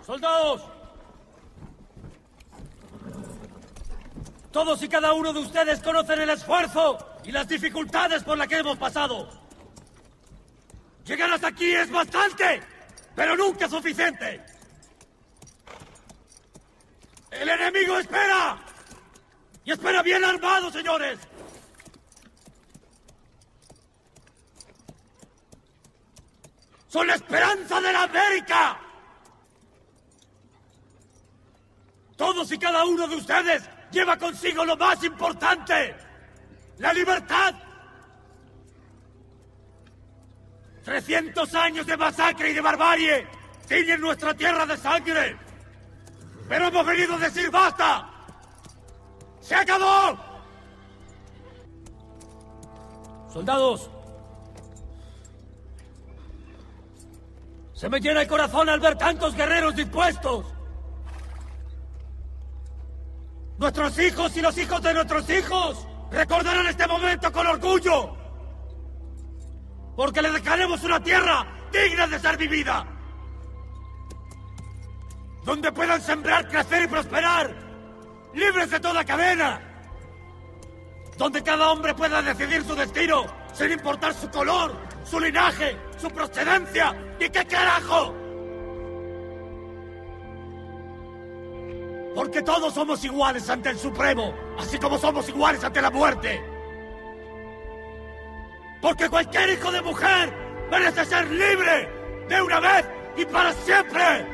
¡Soldados! Todos y cada uno de ustedes conocen el esfuerzo y las dificultades por las que hemos pasado. Llegar hasta aquí es bastante, pero nunca suficiente. ¡El enemigo espera! ¡Y espera bien armado, señores! ¡Son la esperanza de la América! Todos y cada uno de ustedes lleva consigo lo más importante: la libertad. 300 años de masacre y de barbarie tiñen nuestra tierra de sangre. Pero hemos venido a decir ¡basta! ¡Se acabó! Soldados, se me llena el corazón al ver tantos guerreros dispuestos. Nuestros hijos y los hijos de nuestros hijos recordarán este momento con orgullo, porque les dejaremos una tierra digna de ser vivida, donde puedan sembrar, crecer y prosperar, libres de toda cadena, donde cada hombre pueda decidir su destino sin importar su color, su linaje, su procedencia, ni qué carajo. Porque todos somos iguales ante el Supremo, así como somos iguales ante la muerte. Porque cualquier hijo de mujer merece ser libre de una vez y para siempre.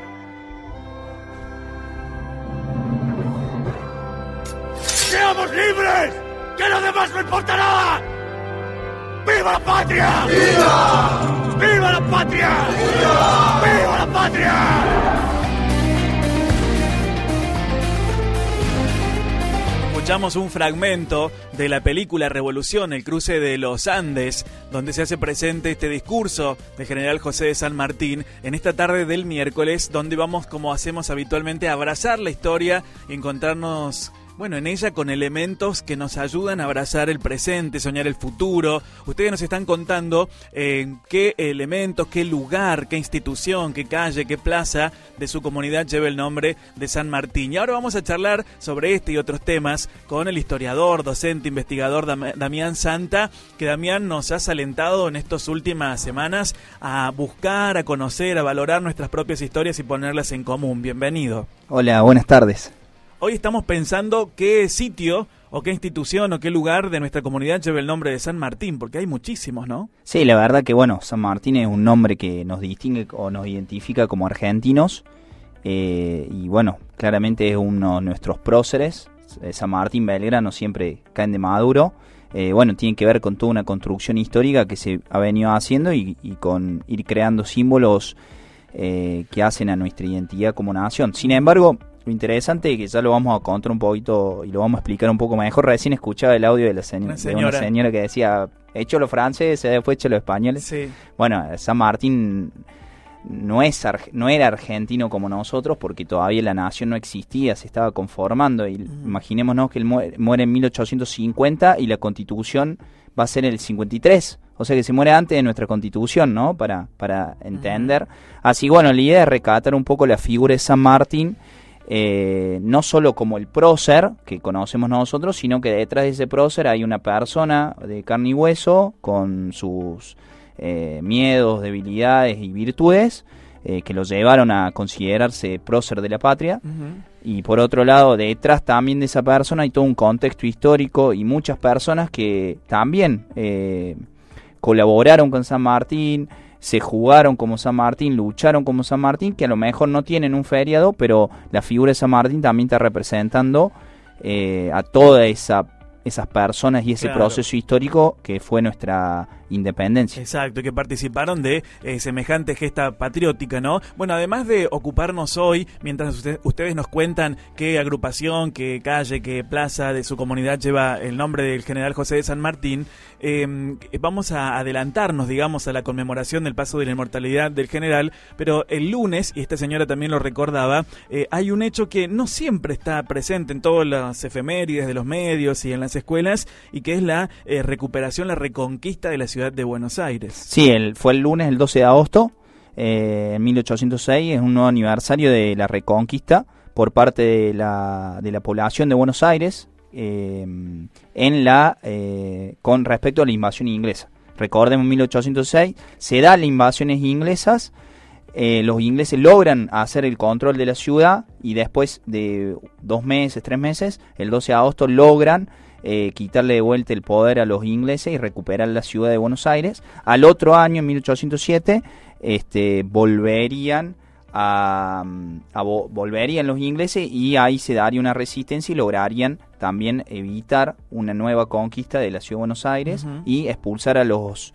¡Seamos libres! ¡Que lo demás no importará! ¡Viva la patria! ¡Viva! ¡Viva la patria! ¡Viva! ¡Viva la patria! Escuchamos un fragmento de la película Revolución, el cruce de los Andes, donde se hace presente este discurso del general José de San Martín en esta tarde del miércoles, donde vamos, como hacemos habitualmente, a abrazar la historia y encontrarnos, en ella con elementos que nos ayudan a abrazar el presente, soñar el futuro. Ustedes nos están contando qué elementos, qué lugar, qué institución, qué calle, qué plaza de su comunidad lleva el nombre de San Martín. Y ahora vamos a charlar sobre este y otros temas con el historiador, docente, investigador Damián Santa, que Damián nos ha alentado en estas últimas semanas a buscar, a conocer, a valorar nuestras propias historias y ponerlas en común. Bienvenido. Hola, buenas tardes. Hoy estamos pensando qué sitio o qué institución o qué lugar de nuestra comunidad lleva el nombre de San Martín, porque hay muchísimos, ¿no? Sí, la verdad que San Martín es un nombre que nos distingue o nos identifica como argentinos y claramente es uno de nuestros próceres. San Martín, Belgrano siempre caen de maduro. Tiene que ver con toda una construcción histórica que se ha venido haciendo y con ir creando símbolos que hacen a nuestra identidad como nación. Sin embargo, lo interesante es que ya lo vamos a contar un poquito y lo vamos a explicar un poco mejor. Recién escuchaba el audio de una señora que decía, hecho los franceses, después hecho los españoles. Sí. San Martín no era argentino como nosotros, porque todavía la nación no existía, se estaba conformando. Y imaginémonos que él muere en 1850 y la Constitución va a ser en el 53. O sea que se muere antes de nuestra Constitución, ¿no? Para entender. Así, la idea es rescatar un poco la figura de San Martín, no solo como el prócer que conocemos nosotros, sino que detrás de ese prócer hay una persona de carne y hueso con sus miedos, debilidades y virtudes que lo llevaron a considerarse prócer de la patria. Y por otro lado, detrás también de esa persona hay todo un contexto histórico y muchas personas que también colaboraron con San Martín, se jugaron como San Martín, lucharon como San Martín, que a lo mejor no tienen un feriado, pero la figura de San Martín también está representando a todas esas personas y ese proceso histórico que fue nuestra independencia. Exacto, que participaron de semejante gesta patriótica, ¿no? Además de ocuparnos hoy, mientras ustedes nos cuentan qué agrupación, qué calle, qué plaza de su comunidad lleva el nombre del general José de San Martín, vamos a adelantarnos, digamos, a la conmemoración del paso de la inmortalidad del general, pero el lunes, y esta señora también lo recordaba, hay un hecho que no siempre está presente en todas las efemérides de los medios y en las escuelas, y que es la recuperación, la reconquista de la ciudad de Buenos Aires. Sí, fue el lunes, el 12 de agosto, en 1806 es un nuevo aniversario de la reconquista por parte de la población de Buenos Aires con respecto a la invasión inglesa. Recordemos, en 1806 se da las invasiones inglesas, los ingleses logran hacer el control de la ciudad y después de 2 meses, 3 meses, el 12 de agosto logran quitarle de vuelta el poder a los ingleses y recuperar la ciudad de Buenos Aires. Al otro año, en 1807, volverían los ingleses y ahí se daría una resistencia y lograrían también evitar una nueva conquista de la ciudad de Buenos Aires y expulsar al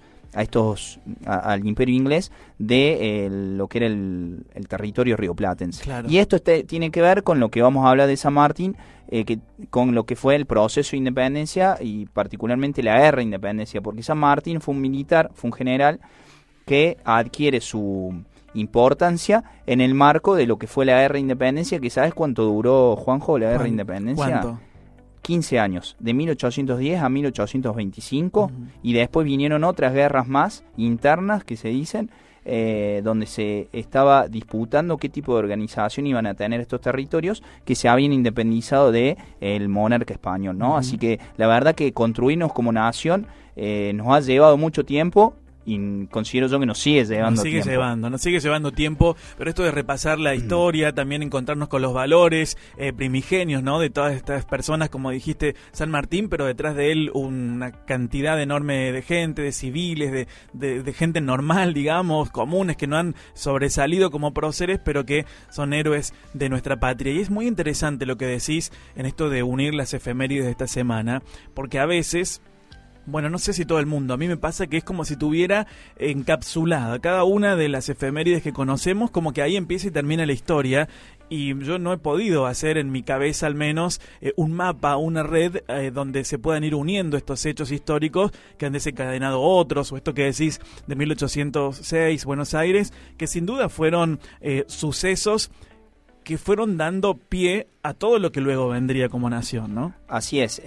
imperio inglés de lo que era el territorio rioplatense. Claro. Y esto tiene que ver con lo que vamos a hablar de San Martín, con lo que fue el proceso de independencia y particularmente la guerra de independencia, porque San Martín fue un militar, fue un general que adquiere su importancia en el marco de lo que fue la guerra de independencia, que ¿sabes cuánto duró, Juanjo, la guerra de independencia? ¿Cuánto? 15 años, de 1810 a 1825, y después vinieron otras guerras más internas que se dicen, donde se estaba disputando qué tipo de organización iban a tener estos territorios que se habían independizado de el monarca español, ¿no? Así que la verdad que construirnos como nación nos ha llevado mucho tiempo. Y considero yo que nos sigue llevando tiempo. Nos sigue llevando tiempo, pero esto de repasar la historia, también encontrarnos con los valores primigenios, ¿no? De todas estas personas, como dijiste, San Martín, pero detrás de él una cantidad enorme de gente, de civiles, de gente normal, digamos, comunes, que no han sobresalido como próceres, pero que son héroes de nuestra patria. Y es muy interesante lo que decís en esto de unir las efemérides de esta semana, porque a veces... Bueno, no sé si todo el mundo, a mí me pasa que es como si tuviera encapsulada cada una de las efemérides que conocemos, como que ahí empieza y termina la historia, y yo no he podido hacer en mi cabeza al menos un mapa, una red donde se puedan ir uniendo estos hechos históricos que han desencadenado otros, o esto que decís de 1806, Buenos Aires, que sin duda fueron sucesos que fueron dando pie a todo lo que luego vendría como nación, ¿no? Así es.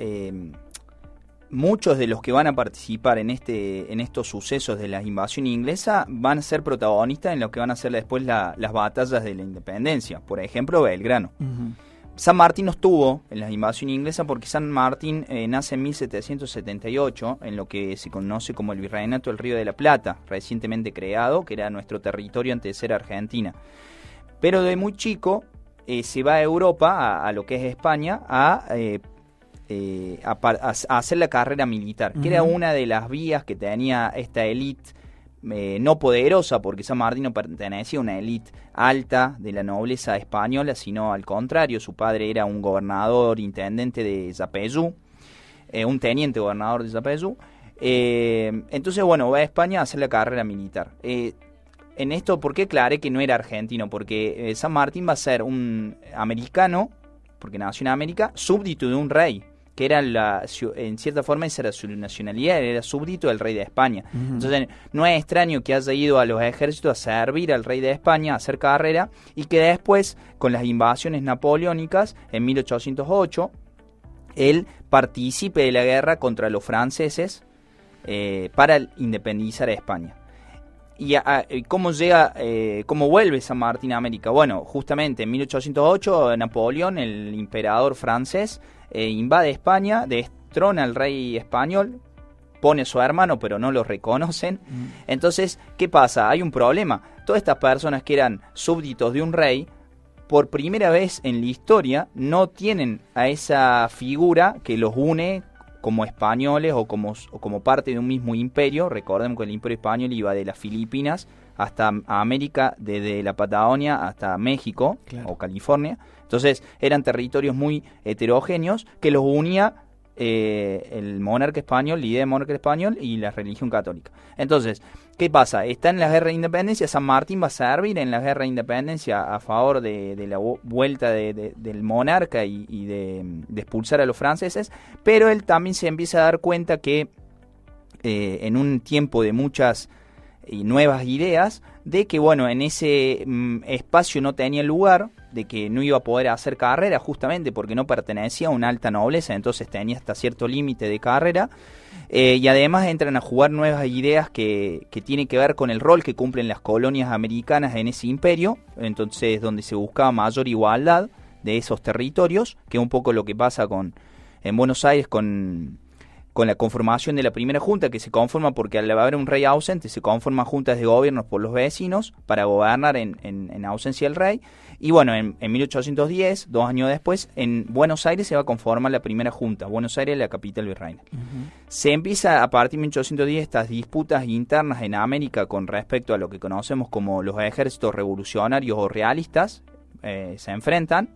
Muchos de los que van a participar en estos sucesos de la invasión inglesa van a ser protagonistas en lo que van a ser después las batallas de la independencia. Por ejemplo, Belgrano. San Martín no estuvo en la invasión inglesa porque San Martín nace en 1778 en lo que se conoce como el Virreinato del Río de la Plata, recientemente creado, que era nuestro territorio antes de ser Argentina. Pero de muy chico se va a Europa, a lo que es España, a hacer la carrera militar, que era una de las vías que tenía esta élite no poderosa, porque San Martín no pertenecía a una élite alta de la nobleza española, sino al contrario, su padre era un gobernador intendente de Yapeyú, un teniente gobernador de Yapeyú. Entonces, bueno, va a España a hacer la carrera militar. En esto, ¿por qué aclaré que no era argentino? Porque San Martín va a ser un americano, porque nació en América, súbdito de un rey, que era en cierta forma esa era su nacionalidad, era súbdito del rey de España. Entonces no es extraño que haya ido a los ejércitos a servir al rey de España, a hacer carrera, y que después, con las invasiones napoleónicas, en 1808, él participe de la guerra contra los franceses para independizar a España. ¿Y cómo vuelve San Martín a América? Bueno, justamente en 1808 Napoleón, el emperador francés, invade España, destrona al rey español, pone a su hermano, pero no lo reconocen. Entonces, ¿qué pasa? Hay un problema. Todas estas personas que eran súbditos de un rey, por primera vez en la historia, no tienen a esa figura que los une como españoles o como parte de un mismo imperio. Recordemos que el imperio español iba de las Filipinas hasta América, desde la Patagonia hasta México, claro, o California. Entonces eran territorios muy heterogéneos que los unía el monarca español, la idea de monarca español y la religión católica. Entonces, ¿qué pasa? Está en la guerra de independencia. San Martín va a servir en la guerra de independencia a favor de la vuelta del monarca y de expulsar a los franceses, pero él también se empieza a dar cuenta que en un tiempo de muchas y nuevas ideas, de que, bueno, en ese espacio no tenía lugar, de que no iba a poder hacer carrera justamente porque no pertenecía a una alta nobleza, entonces tenía hasta cierto límite de carrera. Y además entran a jugar nuevas ideas que tienen que ver con el rol que cumplen las colonias americanas en ese imperio, entonces donde se buscaba mayor igualdad de esos territorios, que es un poco lo que pasa en Buenos Aires con la conformación de la primera junta, que se conforma porque al haber un rey ausente se conforman juntas de gobiernos por los vecinos para gobernar en ausencia del rey. Y bueno, en 1810, 2 años después, en Buenos Aires se va a conformar la primera junta. Buenos Aires es la capital virreinal. Se empieza a partir de 1810 estas disputas internas en América con respecto a lo que conocemos como los ejércitos revolucionarios o realistas, se enfrentan.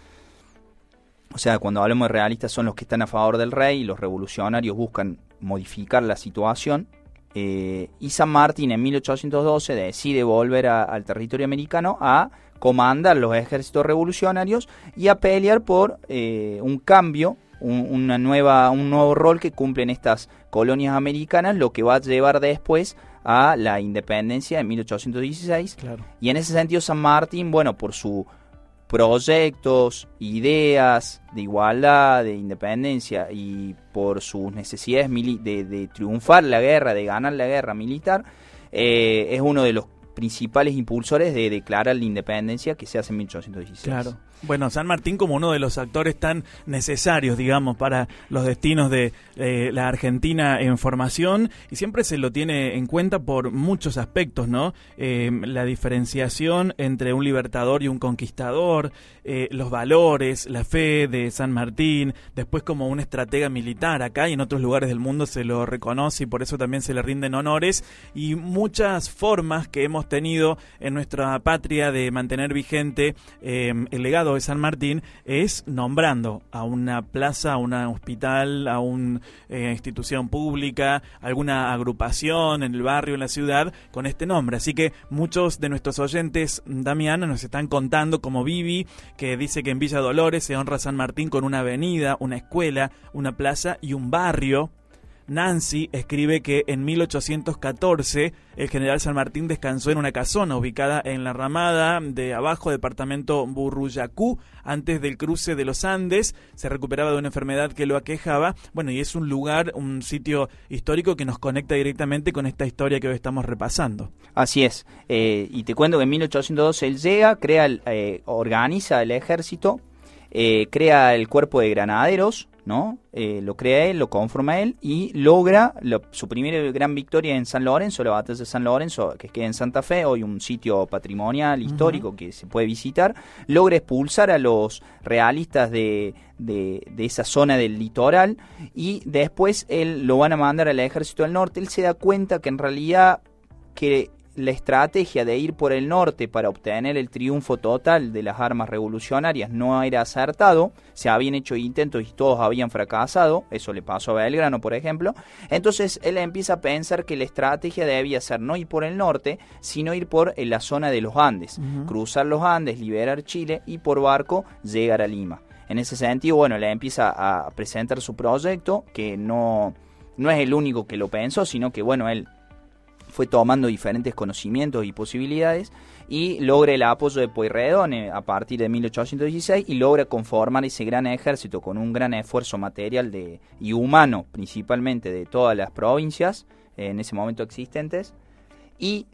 O sea, cuando hablamos de realistas son los que están a favor del rey y los revolucionarios buscan modificar la situación. Y San Martín en 1812 decide volver al territorio americano a comandar los ejércitos revolucionarios y a pelear por un cambio, un nuevo rol que cumplen estas colonias americanas, lo que va a llevar después a la independencia en 1816. Claro. Y en ese sentido San Martín, bueno, por sus proyectos, ideas de igualdad, de independencia y por sus necesidades de triunfar la guerra, de ganar la guerra militar, es uno de los principales impulsores de declarar la independencia que se hace en 1816. Claro. Bueno, San Martín como uno de los actores tan necesarios, digamos, para los destinos de la Argentina en formación, y siempre se lo tiene en cuenta por muchos aspectos, ¿no? La diferenciación entre un libertador y un conquistador, los valores, la fe de San Martín, después como un estratega militar acá y en otros lugares del mundo se lo reconoce y por eso también se le rinden honores, y muchas formas que hemos tenido en nuestra patria de mantener vigente el legado de San Martín es nombrando a una plaza, a un hospital, a una institución pública, alguna agrupación en el barrio, en la ciudad, con este nombre. Así que muchos de nuestros oyentes, Damián, nos están contando, como Vivi, que dice que en Villa Dolores se honra a San Martín con una avenida, una escuela, una plaza y un barrio. Nancy escribe que en 1814 el general San Martín descansó en una casona ubicada en la ramada de abajo, departamento Burruyacú, antes del cruce de los Andes. Se recuperaba de una enfermedad que lo aquejaba. Bueno, y es un lugar, un sitio histórico que nos conecta directamente con esta historia que hoy estamos repasando. Así es. Y te cuento que en 1812 él llega, organiza el ejército, crea el cuerpo de granaderos, ¿no? Lo crea él, lo conforma él y logra su primera gran victoria en San Lorenzo, la batalla de San Lorenzo, que queda en Santa Fe, hoy un sitio patrimonial histórico que se puede visitar. Logra expulsar a los realistas de esa zona del litoral y después él lo van a mandar al ejército del norte. Él se da cuenta que en realidad que la estrategia de ir por el norte para obtener el triunfo total de las armas revolucionarias no era acertado, se habían hecho intentos y todos habían fracasado, eso le pasó a Belgrano, por ejemplo. Entonces él empieza a pensar que la estrategia debía ser no ir por el norte, sino ir por la zona de los Andes, cruzar los Andes, liberar Chile y por barco llegar a Lima. En ese sentido, bueno, le empieza a presentar su proyecto, que no es el único que lo pensó, sino que, bueno, él fue tomando diferentes conocimientos y posibilidades y logra el apoyo de Pueyrredón a partir de 1816 y logra conformar ese gran ejército con un gran esfuerzo material y humano, principalmente de todas las provincias en ese momento existentes, y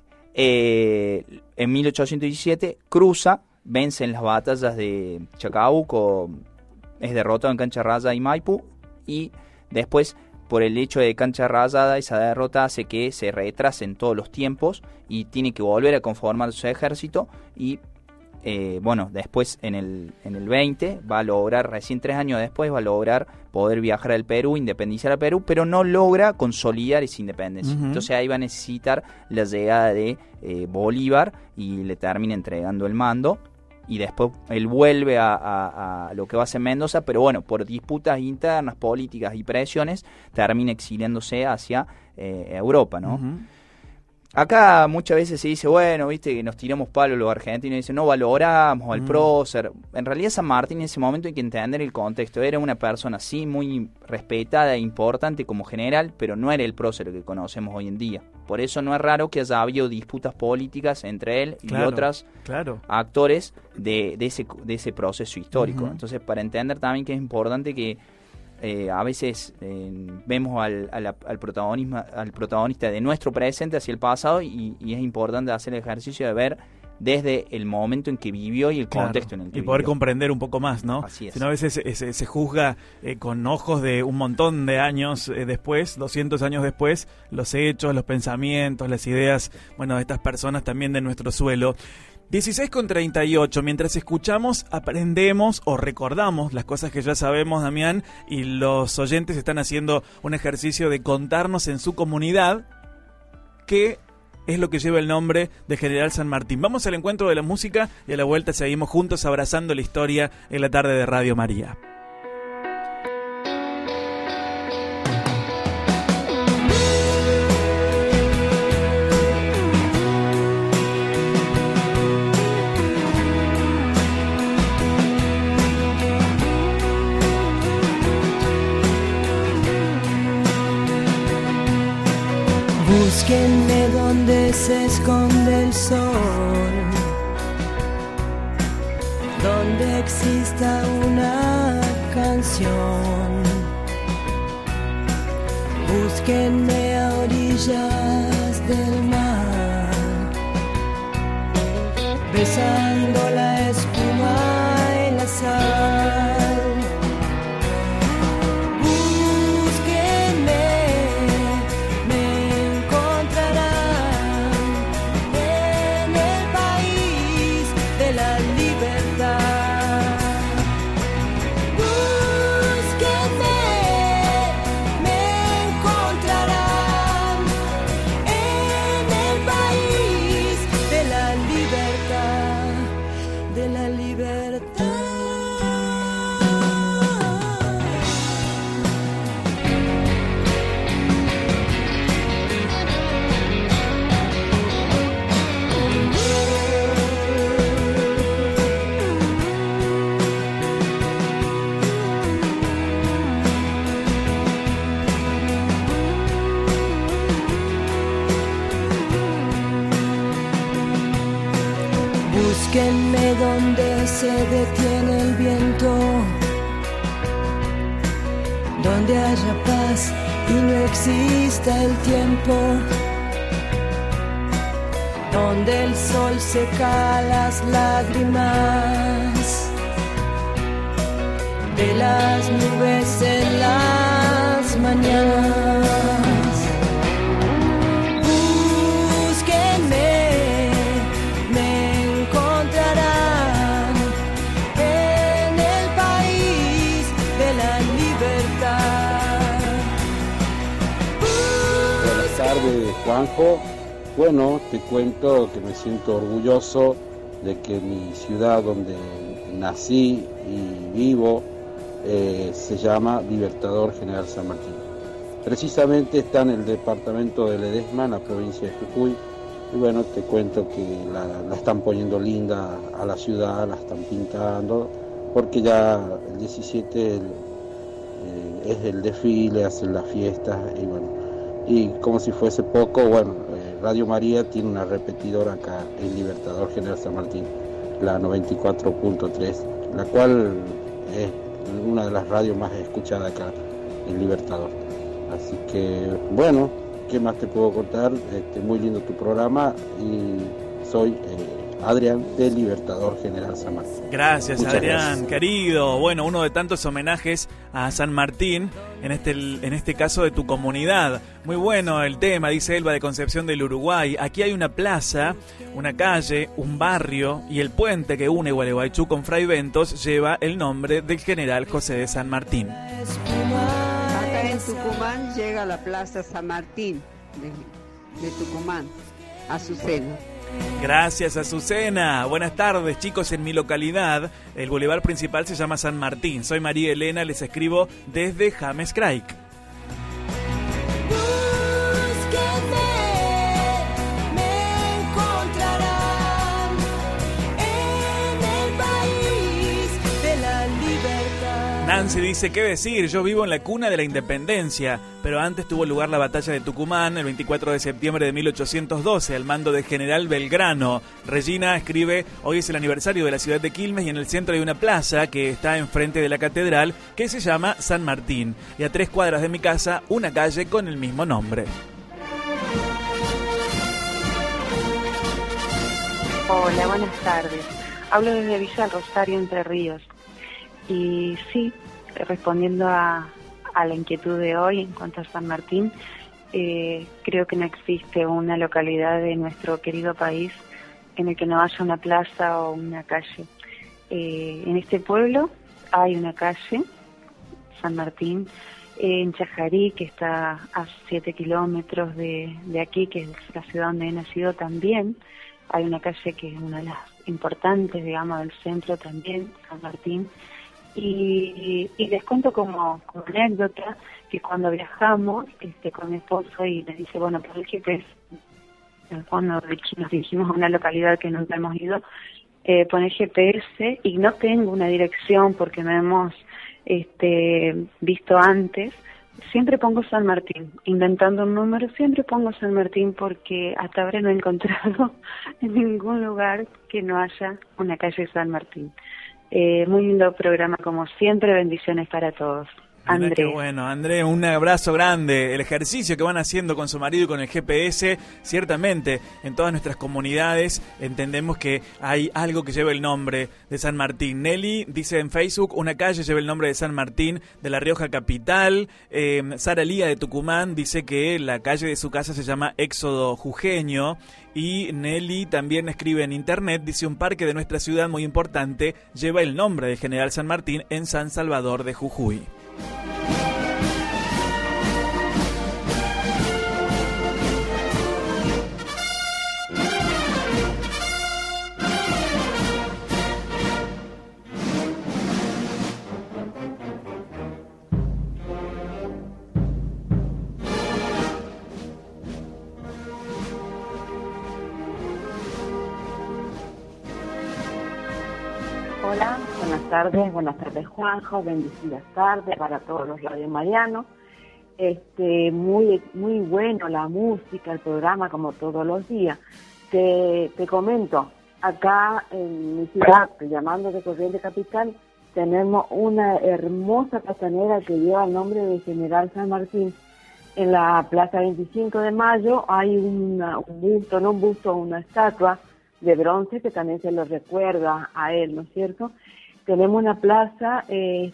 en 1817 cruza, vence en las batallas de Chacabuco, es derrotado en Cancha Rayada y Maipú, y después, por el hecho de Cancha Rayada, esa derrota hace que se retrasen todos los tiempos y tiene que volver a conformar su ejército y bueno, después en el 20 va a lograr, recién 3 años después, va a lograr poder viajar al Perú, independizar al Perú, pero no logra consolidar esa independencia. Entonces ahí va a necesitar la llegada de Bolívar y le termina entregando el mando. Y después él vuelve a lo que va a ser Mendoza, pero bueno, por disputas internas, políticas y presiones, termina exiliándose hacia Europa, ¿no? Acá muchas veces se dice, bueno, viste, que nos tiramos palos los argentinos, y dicen, no valoramos al prócer. En realidad San Martín en ese momento hay que entender el contexto. Era una persona, sí, muy respetada e importante como general, pero no era el prócer que conocemos hoy en día. Por eso no es raro que haya habido disputas políticas entre él y otros actores de ese proceso histórico. Entonces, para entender también que es importante que a veces vemos al protagonista de nuestro presente hacia el pasado y es importante hacer el ejercicio de ver desde el momento en que vivió y el contexto en el que vivió. Y poder comprender un poco más, ¿no? Así es. Si no, a veces se juzga con ojos de un montón de años después, 200 años después, los hechos, los pensamientos, las ideas, bueno, de estas personas también de nuestro suelo. 16:38, mientras escuchamos, aprendemos o recordamos las cosas que ya sabemos, Damián, y los oyentes están haciendo un ejercicio de contarnos en su comunidad qué es lo que lleva el nombre de General San Martín. Vamos al encuentro de la música y a la vuelta seguimos juntos abrazando la historia en la tarde de Radio María. Búsquenme donde se esconde el sol, donde exista una canción. Búsquenme a orillas del mar, besando la espuma y la sal. Búsquenme donde se detiene el viento, donde haya paz y no exista el tiempo, donde el sol seca las lágrimas de las nubes en las mañanas. Juanjo, bueno, te cuento que me siento orgulloso de que mi ciudad donde nací y vivo se llama Libertador General San Martín. Precisamente está en el departamento de Ledesma, en la provincia de Jujuy, y bueno, te cuento que la están poniendo linda a la ciudad, la están pintando, porque ya el 17 es el desfile, hacen las fiestas y bueno. Y como si fuese poco, bueno, Radio María tiene una repetidora acá en Libertador General San Martín, la 94.3, la cual es una de las radios más escuchadas acá en Libertador. Así que, bueno, ¿qué más te puedo contar? Muy lindo tu programa y soy Adrián de Libertador General San Martín. Gracias, muchas Adrián, gracias. Querido. Bueno, uno de tantos homenajes a San Martín, en este caso de tu comunidad. Muy bueno el tema, dice Elba de Concepción del Uruguay. Aquí hay una plaza, una calle, un barrio y el puente que une Gualeguaychú con Fray Ventos lleva el nombre del general José de San Martín. Acá en Tucumán llega la Plaza San Martín de Tucumán, Azucena. Gracias, Azucena. Buenas tardes, chicos. En mi localidad, el bulevar principal se llama San Martín. Soy María Elena, les escribo desde James Craig. Nancy dice, ¿qué decir? Yo vivo en la cuna de la independencia, pero antes tuvo lugar la batalla de Tucumán el 24 de septiembre de 1812 al mando de General Belgrano. Regina escribe, hoy es el aniversario de la ciudad de Quilmes y en el centro hay una plaza que está enfrente de la catedral que se llama San Martín y a 3 cuadras de mi casa una calle con el mismo nombre. Hola, buenas tardes. Hablo desde Villa Rosario, Entre Ríos. Y sí, respondiendo a la inquietud de hoy en cuanto a San Martín, creo que no existe una localidad de nuestro querido país en el que no haya una plaza o una calle. En este pueblo hay una calle, San Martín, en Chajarí, que está a 7 kilómetros de aquí, que es la ciudad donde he nacido también. Hay una calle que es una de las importantes, digamos, del centro también, San Martín. Y les cuento como anécdota que cuando viajamos con mi esposo y me dice, bueno, por el GPS, cuando nos dirigimos a una localidad que nunca hemos ido, pone GPS y no tengo una dirección porque no hemos visto antes, siempre pongo San Martín, inventando un número, siempre pongo San Martín porque hasta ahora no he encontrado en ningún lugar que no haya una calle San Martín. Muy lindo programa como siempre, bendiciones para todos. André. Qué bueno, André, un abrazo grande. El ejercicio que van haciendo con su marido y con el GPS, ciertamente en todas nuestras comunidades entendemos que hay algo que lleva el nombre de San Martín. Nelly dice en Facebook, una calle lleva el nombre de San Martín de La Rioja capital. Sara Lía de Tucumán dice que la calle de su casa se llama Éxodo Jujeño. Y Nelly también escribe en internet, dice un parque de nuestra ciudad muy importante lleva el nombre de General San Martín en San Salvador de Jujuy. Hola, buenas tardes Juanjo, bendecidas tardes para todos los radiomarianos. Muy bueno la música, el programa como todos los días. Te comento, acá en mi ciudad, llamando de Corrientes Capital, tenemos una hermosa platanera que lleva el nombre de General San Martín. En la Plaza 25 de Mayo hay una estatua de bronce que también se lo recuerda a él, ¿no es cierto? Tenemos una plaza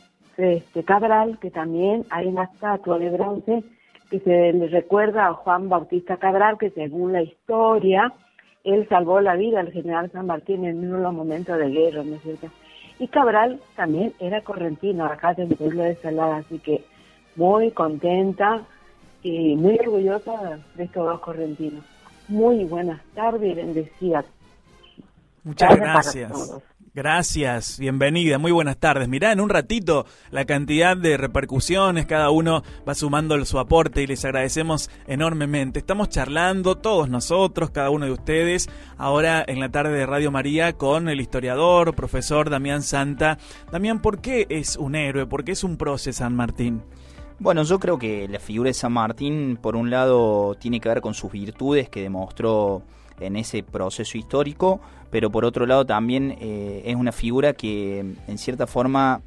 Cabral, que también hay una estatua de bronce que se le recuerda a Juan Bautista Cabral, que según la historia, él salvó la vida al general San Martín en uno de los momentos de guerra, ¿no es cierto? Y Cabral también era correntino, acá del pueblo de Salada, así que muy contenta y muy orgullosa de estos dos correntinos. Muy buenas tardes y bendecidas. Muchas gracias. Gracias, bienvenida, muy buenas tardes. Mirá, en un ratito la cantidad de repercusiones, cada uno va sumando su aporte y les agradecemos enormemente. Estamos charlando todos nosotros, cada uno de ustedes, ahora en la tarde de Radio María con el historiador, profesor Damián Santa. Damián, ¿por qué es un héroe? ¿Por qué es un prócer San Martín? Bueno, yo creo que la figura de San Martín, por un lado, tiene que ver con sus virtudes que demostró en ese proceso histórico, pero por otro lado también es una figura que en cierta forma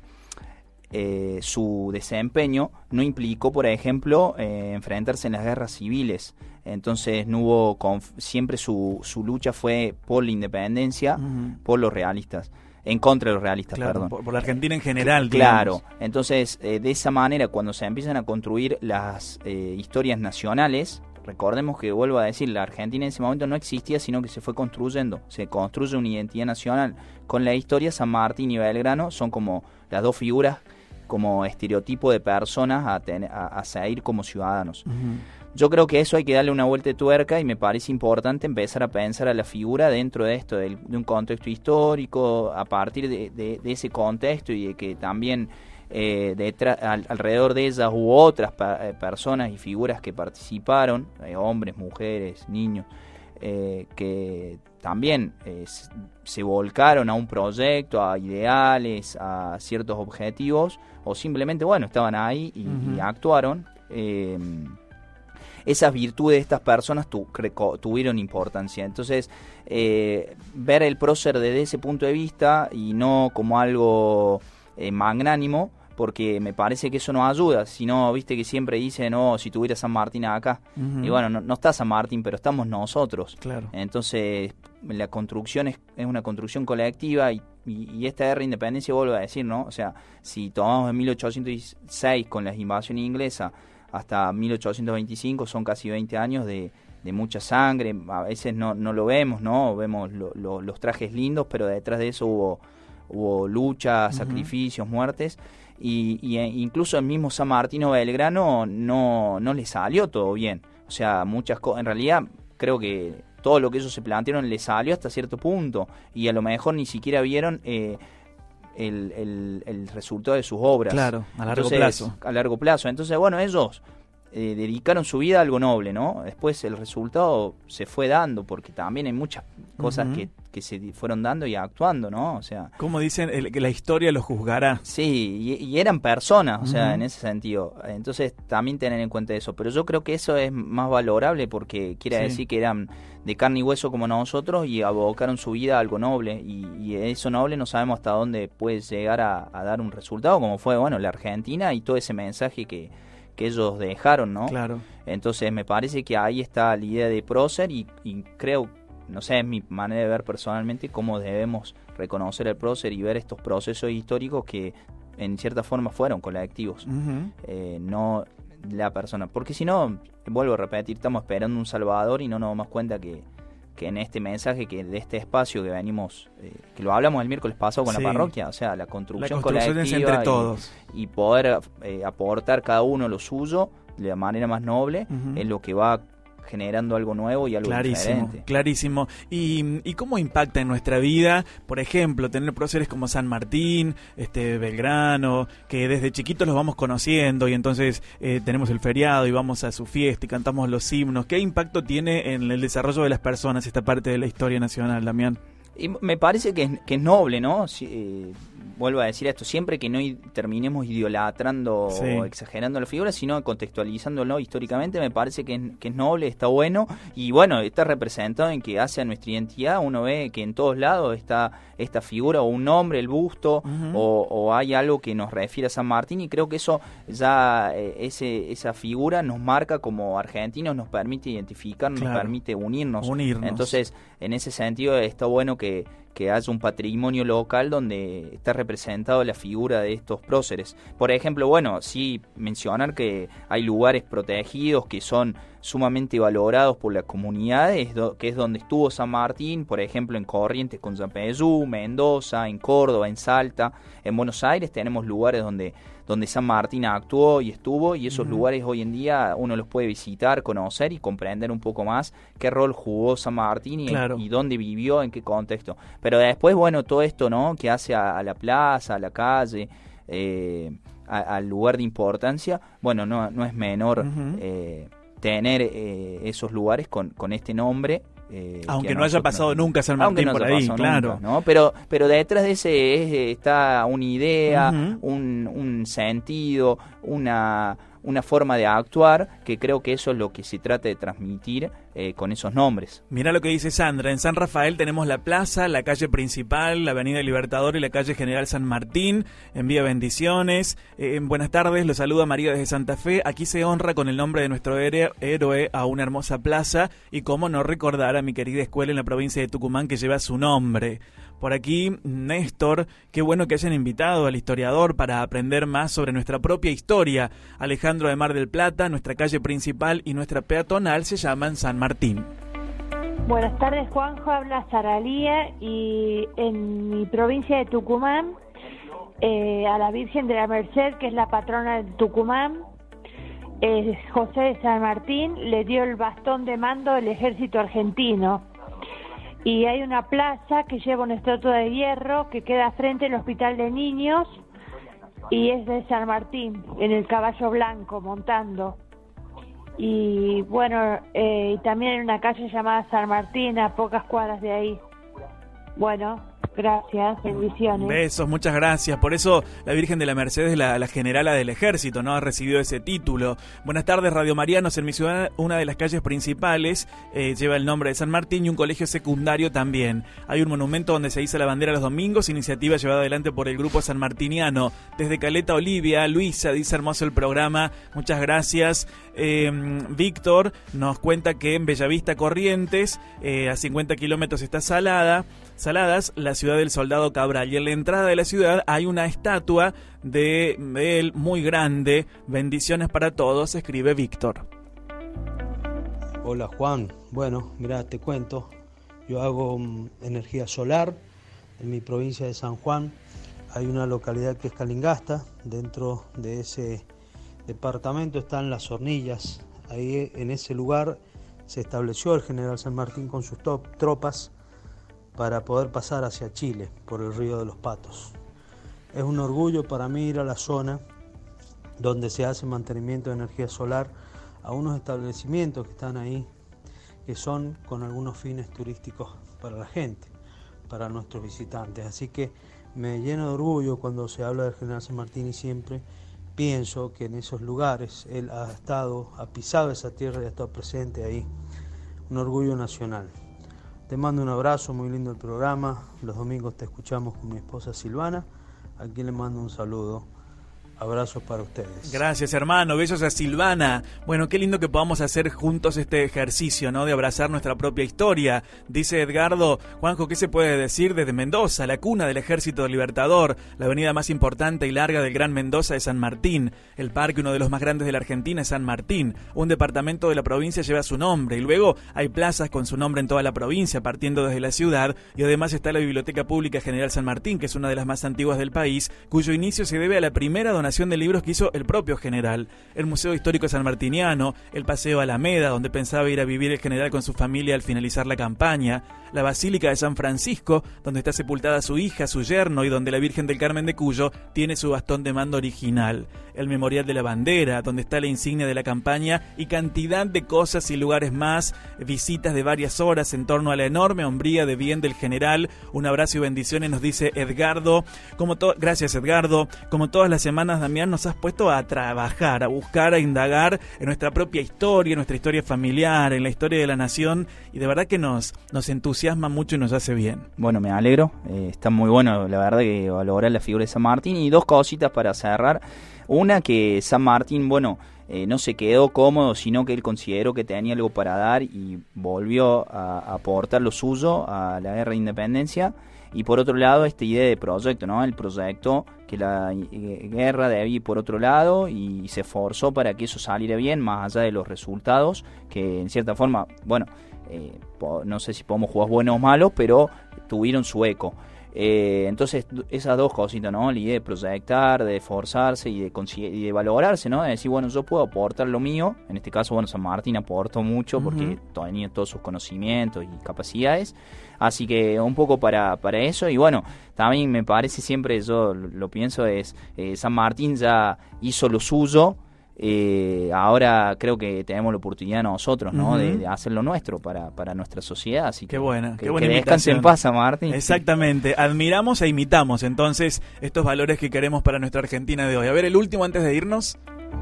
su desempeño no implicó, por ejemplo, enfrentarse en las guerras civiles. Entonces no hubo siempre su lucha fue por la independencia, por los realistas, en contra de los realistas, claro, perdón. Por la Argentina en general, claro. Digamos. Entonces de esa manera, cuando se empiezan a construir las historias nacionales, recordemos que, vuelvo a decir, la Argentina en ese momento no existía, sino que se fue construyendo. Se construye una identidad nacional. Con la historia, San Martín y Belgrano son como las dos figuras, como estereotipo de personas a seguir como ciudadanos. Yo creo que eso hay que darle una vuelta de tuerca y me parece importante empezar a pensar a la figura dentro de esto, de un contexto histórico, a partir de ese contexto y de que también alrededor de ellas hubo otras personas y figuras que participaron, hombres, mujeres, niños, que también se volcaron a un proyecto, a ideales, a ciertos objetivos, o simplemente, bueno, estaban ahí y actuaron. Esas virtudes de estas personas tuvieron importancia. Entonces, ver el prócer desde ese punto de vista y no como algo magnánimo, porque me parece que eso nos ayuda. Si no, viste que siempre dicen, no, si tuviera San Martín acá. Y bueno, no está San Martín, pero estamos nosotros. Claro. Entonces, la construcción es una construcción colectiva y esta guerra de independencia, vuelvo a decir, ¿no? O sea, si tomamos en 1806 con la invasión inglesa hasta 1825, son casi 20 años de mucha sangre. A veces no lo vemos, ¿no? Vemos los trajes lindos, pero detrás de eso hubo luchas, sacrificios, muertes. Y incluso el mismo San Martín o Belgrano no le salió todo bien. O sea, muchas cosas, en realidad creo que todo lo que ellos se plantearon le salió hasta cierto punto, y a lo mejor ni siquiera vieron el resultado de sus obras. Claro, a largo plazo. plazo. A largo plazo. Entonces, bueno, ellos dedicaron su vida a algo noble, ¿no? Después el resultado se fue dando, porque también hay muchas cosas que se fueron dando y actuando, ¿no? O sea, como dicen, que la historia los juzgará. Sí, y eran personas, o sea, en ese sentido. Entonces también tener en cuenta eso. Pero yo creo que eso es más valorable, porque quiere decir que eran de carne y hueso como nosotros y abocaron su vida a algo noble. Y eso noble no sabemos hasta dónde puede llegar a dar un resultado, como fue, bueno, la Argentina y todo ese mensaje que ellos dejaron, ¿no? Claro. Entonces me parece que ahí está la idea de prócer y creo, no sé, es mi manera de ver personalmente cómo debemos reconocer el prócer y ver estos procesos históricos que en cierta forma fueron colectivos, no la persona. Porque si no, vuelvo a repetir, estamos esperando un salvador y no nos damos cuenta que en este mensaje, que de este espacio que venimos, que lo hablamos el miércoles pasado con la parroquia, o sea, la construcción colectiva es entre todos. Y poder aportar cada uno lo suyo de la manera más noble, es lo que va generando algo nuevo y algo diferente. Clarísimo. ¿Y cómo impacta en nuestra vida, por ejemplo, tener próceres como San Martín, Belgrano, que desde chiquitos los vamos conociendo y entonces tenemos el feriado y vamos a su fiesta y cantamos los himnos? ¿Qué impacto tiene en el desarrollo de las personas esta parte de la historia nacional, Damián? Y me parece que es noble, ¿no? Vuelvo a decir esto, siempre que no terminemos idolatrando o exagerando la figura, sino contextualizándolo históricamente, me parece que es noble, está bueno, y bueno, está representado en que hace a nuestra identidad. Uno ve que en todos lados está esta figura, o un nombre, el busto, o hay algo que nos refiere a San Martín, y creo que eso ya, esa figura nos marca como argentinos, nos permite identificar, nos permite unirnos. Entonces, en ese sentido está bueno que haya un patrimonio local donde está representado la figura de estos próceres. Por ejemplo, bueno, sí mencionar que hay lugares protegidos que son sumamente valorados por las comunidades, que es donde estuvo San Martín, por ejemplo en Corrientes con Yapeyú, Mendoza, en Córdoba, en Salta, en Buenos Aires tenemos lugares donde San Martín actuó y estuvo, y esos lugares hoy en día uno los puede visitar, conocer y comprender un poco más qué rol jugó San Martín y dónde vivió, en qué contexto. Pero después, bueno, todo esto, ¿no?, que hace a la plaza, a la calle, al lugar de importancia, bueno, no es menor tener esos lugares con este nombre. Aunque no haya pasado nunca San Martín por ahí, claro. Nunca, ¿no? Pero detrás de ese está una idea, un sentido, una forma de actuar, que creo que eso es lo que se trata de transmitir con esos nombres. Mirá lo que dice Sandra. En San Rafael tenemos la plaza, la calle principal, la avenida Libertador y la calle General San Martín. Envía bendiciones. Buenas tardes, los saluda María desde Santa Fe. Aquí se honra con el nombre de nuestro héroe a una hermosa plaza, y cómo no recordar a mi querida escuela en la provincia de Tucumán que lleva su nombre. Por aquí, Néstor, qué bueno que hayan invitado al historiador para aprender más sobre nuestra propia historia. Alejandro de Mar del Plata, nuestra calle principal y nuestra peatonal se llaman San Martín. Buenas tardes, Juanjo, habla Saralía, y en mi provincia de Tucumán, a la Virgen de la Merced, que es la patrona de Tucumán, José de San Martín le dio el bastón de mando del ejército argentino. Y hay una plaza que lleva una estatua de hierro que queda frente al hospital de niños, y es de San Martín, en el caballo blanco, montando. Y bueno, y también en una calle llamada San Martín, a pocas cuadras de ahí. Bueno, gracias, bendiciones. Besos, muchas gracias. Por eso la Virgen de la Merced es la generala del ejército, ¿no? Ha recibido ese título. Buenas tardes, Radio Marianos. En mi ciudad, una de las calles principales lleva el nombre de San Martín y un colegio secundario también. Hay un monumento donde se iza la bandera los domingos, iniciativa llevada adelante por el grupo sanmartiniano. Desde Caleta, Olivia, Luisa, dice hermoso el programa. Muchas gracias. Víctor nos cuenta que en Bellavista, Corrientes, a 50 kilómetros está Saladas, la ciudad del soldado Cabral, y en la entrada de la ciudad hay una estatua de él muy grande. Bendiciones para todos, escribe Víctor. Hola Juan, bueno, mira, te cuento, yo hago energía solar en mi provincia de San Juan. Hay una localidad que es Calingasta, dentro de ese departamento están Las Hornillas. Ahí en ese lugar se estableció el general San Martín con sus tropas para poder pasar hacia Chile por el río de los Patos. Es un orgullo para mí ir a la zona donde se hace mantenimiento de energía solar a unos establecimientos que están ahí, que son con algunos fines turísticos para la gente, para nuestros visitantes. Así que me lleno de orgullo cuando se habla del general San Martín y siempre pienso que en esos lugares él ha pisado esa tierra y ha estado presente ahí. Un orgullo nacional. Te mando un abrazo, muy lindo el programa. Los domingos te escuchamos con mi esposa Silvana. Aquí le mando un saludo. Abrazos para ustedes. Gracias, hermano. Besos a Silvana. Bueno, qué lindo que podamos hacer juntos este ejercicio, ¿no? De abrazar nuestra propia historia. Dice Edgardo, Juanjo, ¿qué se puede decir desde Mendoza, la cuna del Ejército Libertador, la avenida más importante y larga del Gran Mendoza es San Martín, el parque, uno de los más grandes de la Argentina, es San Martín, un departamento de la provincia lleva su nombre, y luego hay plazas con su nombre en toda la provincia, partiendo desde la ciudad, y además está la Biblioteca Pública General San Martín, que es una de las más antiguas del país, cuyo inicio se debe a la primera donación de libros que hizo el propio general, el Museo Histórico Sanmartiniano, el Paseo Alameda, donde pensaba ir a vivir el general con su familia al finalizar la campaña, la Basílica de San Francisco, donde está sepultada su hija, su yerno, y donde la Virgen del Carmen de Cuyo tiene su bastón de mando original, el Memorial de la Bandera, donde está la insignia de la campaña y cantidad de cosas y lugares más, visitas de varias horas en torno a la enorme hombría de bien del general. Un abrazo y bendiciones, nos dice Edgardo. Gracias, Edgardo. Como todas las semanas, Damián, nos has puesto a trabajar, a buscar, a indagar en nuestra propia historia, en nuestra historia familiar, en la historia de la nación, y de verdad que nos entusiasma mucho y nos hace bien. Bueno, me alegro, está muy bueno, la verdad, que valorar la figura de San Martín. Y dos cositas para cerrar. Una, que San Martín, bueno, no se quedó cómodo, sino que él consideró que tenía algo para dar y volvió a aportar lo suyo a la guerra de independencia. Y por otro lado, esta idea de proyecto, ¿no? El proyecto que la guerra debía ir por otro lado, y se esforzó para que eso saliera bien, más allá de los resultados, que en cierta forma, bueno, no sé si podemos jugar buenos o malos, pero tuvieron su eco. Entonces, esas dos cositas, ¿no? La idea de proyectar, de esforzarse y de valorarse, ¿no? De decir, bueno, yo puedo aportar lo mío. En este caso, bueno, San Martín aportó mucho porque tenía todos sus conocimientos y capacidades. Así que un poco para eso. Y bueno, también me parece, siempre yo lo pienso, es San Martín ya hizo lo suyo. Ahora creo que tenemos la oportunidad nosotros, ¿no? De hacer lo nuestro para nuestra sociedad. Así que, qué buena que descanse en paz, Martín. Exactamente, admiramos e imitamos entonces estos valores que queremos para nuestra Argentina de hoy. A ver, el último antes de irnos.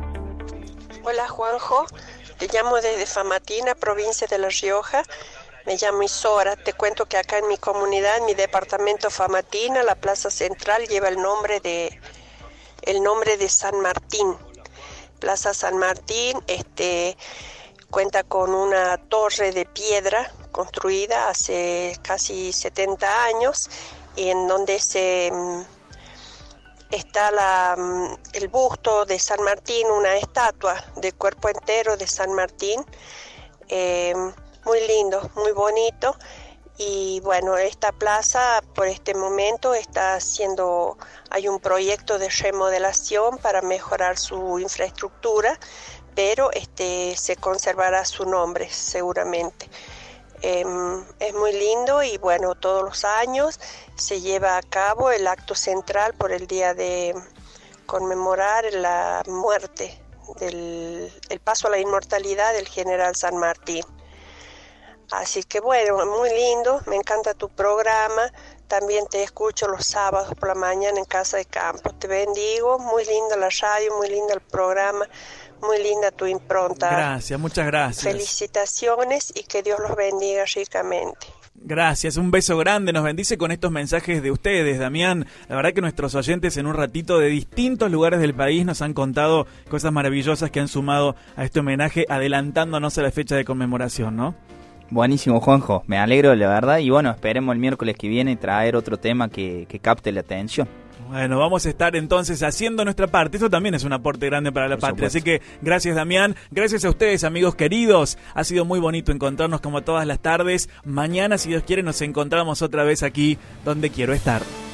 Hola, Juanjo, te llamo desde Famatina, provincia de La Rioja. Me llamo Isora. Te cuento que acá en mi comunidad, en mi departamento Famatina, la plaza central lleva el nombre de San Martín. Plaza San Martín cuenta con una torre de piedra construida hace casi 70 años, y en donde está el busto de San Martín, una estatua de cuerpo entero de San Martín, muy lindo, muy bonito. Y bueno, esta plaza por este momento hay un proyecto de remodelación para mejorar su infraestructura, pero se conservará su nombre seguramente. Es muy lindo, y bueno, todos los años se lleva a cabo el acto central por el día de conmemorar la muerte el paso a la inmortalidad del general San Martín. Así que bueno, muy lindo, me encanta tu programa, también te escucho los sábados por la mañana en Casa de Campo. Te bendigo, muy linda la radio, muy linda el programa, muy linda tu impronta. Gracias, muchas gracias. Felicitaciones y que Dios los bendiga ricamente. Gracias, un beso grande, nos bendice con estos mensajes de ustedes, Damián. La verdad que nuestros oyentes en un ratito de distintos lugares del país nos han contado cosas maravillosas que han sumado a este homenaje, adelantándonos a la fecha de conmemoración, ¿no? Buenísimo, Juanjo, me alegro, la verdad, y bueno, esperemos el miércoles que viene traer otro tema que capte la atención. Bueno, vamos a estar entonces haciendo nuestra parte. Esto también es un aporte grande para la patria. Así que gracias, Damián. Gracias a ustedes, amigos queridos. Ha sido muy bonito encontrarnos como todas las tardes. Mañana, si Dios quiere, nos encontramos otra vez aquí donde quiero estar.